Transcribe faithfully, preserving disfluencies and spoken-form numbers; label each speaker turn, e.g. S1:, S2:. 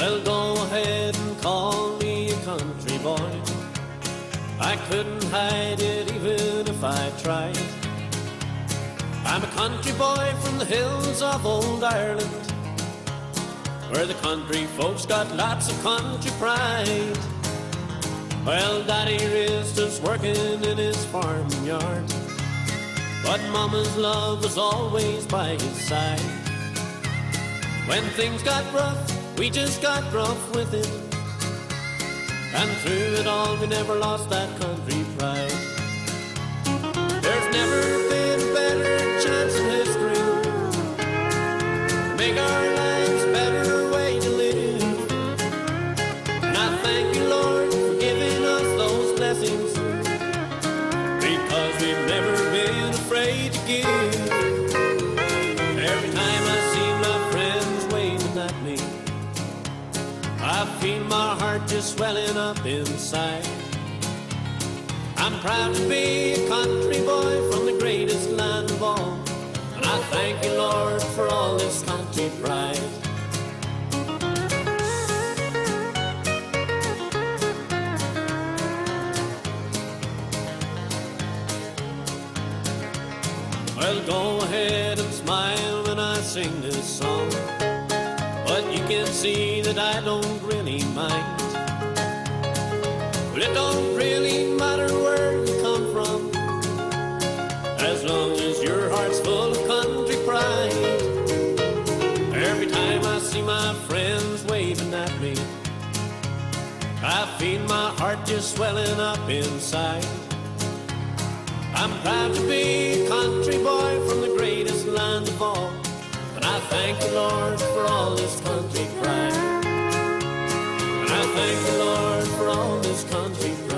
S1: Well, go ahead and call me a country boy. I couldn't hide it even if I tried. I'm a country boy from the hills of old Ireland, where the country folks got lots of country pride. Well, Daddy is just working in his farming yard, but Mama's love was always by his side. When things got rough, we just got rough with it, and through it all we never lost that country pride. There's never been a better chance in history to make our lives a better way to live. And I thank you, Lord, for giving us those blessings, because we've never been afraid to give. Every time I see my friends waving at me, I feel my heart just swelling up inside. I'm proud to be a country boy from the greatest land of all, and I thank you, Lord, for all this country pride. Well, go ahead and smile when I sing this song, but you can see that I don't really mind. Well, it don't really matter where you come from, as long as your heart's full of country pride. Every time I see my friends waving at me, I feel my heart just swelling up inside. I'm proud to be a country boy from the greatest land of all, and I thank the Lord for all this country pride. And I thank the Lord for all this country pride.